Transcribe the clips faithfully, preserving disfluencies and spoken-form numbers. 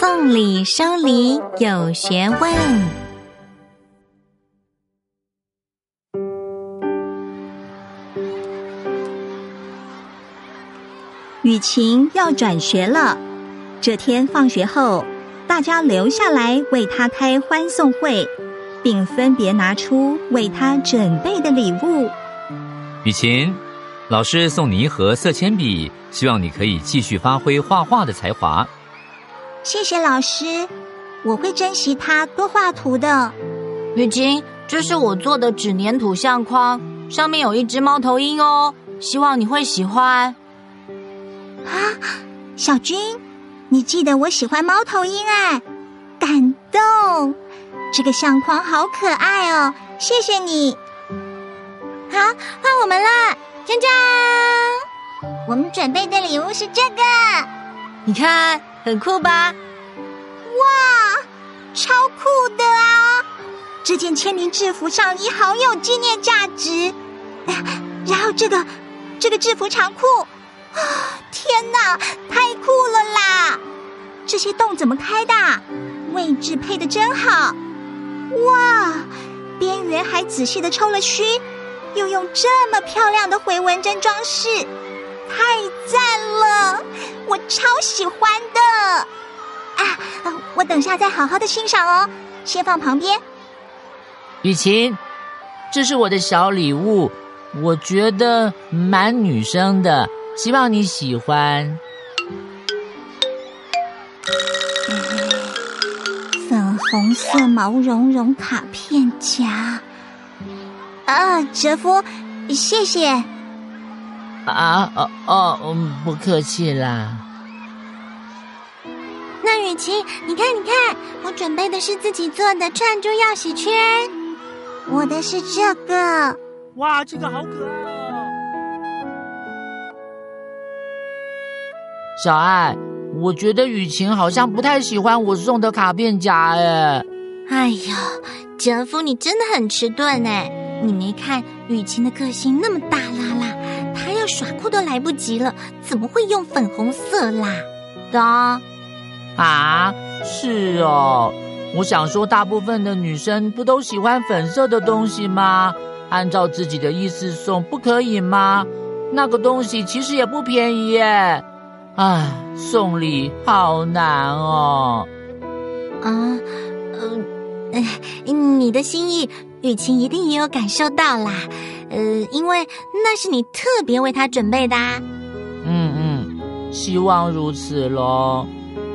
送礼收礼有学问。 雨晴要转学了，这天放学后，大家留下来为她开欢送会，并分别拿出为她准备的礼物。 雨晴，老师送你一盒色铅笔，希望你可以继续发挥画画的才华。 谢谢老师，我会珍惜它，多画图的。 雨晴，这是我做的纸粘土相框，上面有一只猫头鹰哦，希望你会喜欢。 啊，小军，你记得我喜欢猫头鹰哎，感动！这个相框好可爱哦，谢谢你。好，换我们啦！锵锵，我们准备的礼物是这个， 你看，很酷吧？ 哇，超酷的啊！这件签名制服上衣好有纪念价值。然后这个，这个制服长裤。天哪，太酷了啦！这些洞怎么开的？位置配得真好。哇，边缘还仔细的抽了须，又用这么漂亮的回纹针装饰，太赞了！我超喜欢的。啊，我等下再好好的欣赏哦，先放旁边。 雨晴，这是我的小礼物，我觉得蛮女生的，希望你喜欢。 粉红色毛茸茸卡片夹。啊，哲夫，谢谢。 啊哦哦，嗯，不客气啦。 那雨晴，你看你看，我准备的是自己做的串珠钥匙圈。我的是这个。 哇，这个好可爱哦！ 小爱，我觉得雨晴好像不太喜欢我送的卡片夹哎。 哎呦，哲夫你真的很迟钝哎！你没看雨晴的个性那么大啦啦，她要耍酷都来不及了，怎么会用粉红色啦？ 啊啊，是哦，我想说大部分的女生不都喜欢粉色的东西吗？按照自己的意思送不可以吗？那个东西其实也不便宜耶。唉，送礼好难哦。 啊，呃，你的心意，雨晴一定也有感受到啦。呃，因为那是你特别为她准备的啊。 嗯嗯，希望如此咯。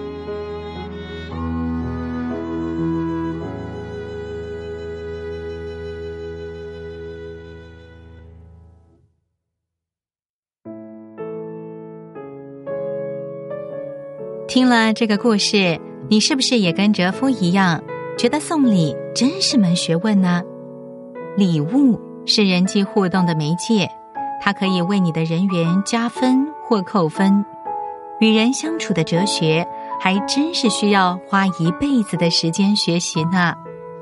听了这个故事，你是不是也跟哲夫一样，觉得送礼真是门学问呢？礼物是人际互动的媒介，它可以为你的人缘加分或扣分。与人相处的哲学，还真是需要花一辈子的时间学习呢。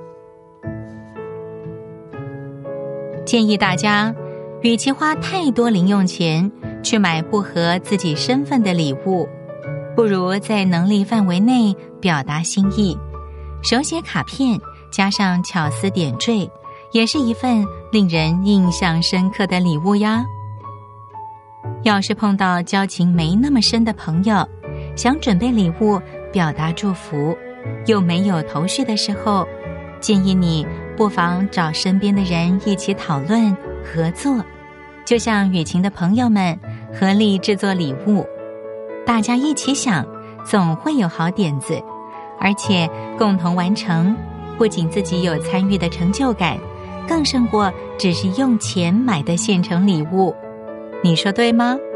建议大家，与其花太多零用钱去买不合自己身份的礼物，不如在能力范围内表达心意，手写卡片加上巧思点缀，也是一份令人印象深刻的礼物呀。要是碰到交情没那么深的朋友，想准备礼物表达祝福，又没有头绪的时候，建议你不妨找身边的人一起讨论合作，就像雨晴的朋友们合力制作礼物，大家一起想，总会有好点子，而且共同完成，不仅自己有参与的成就感，更胜过只是用钱买的现成礼物。你说对吗？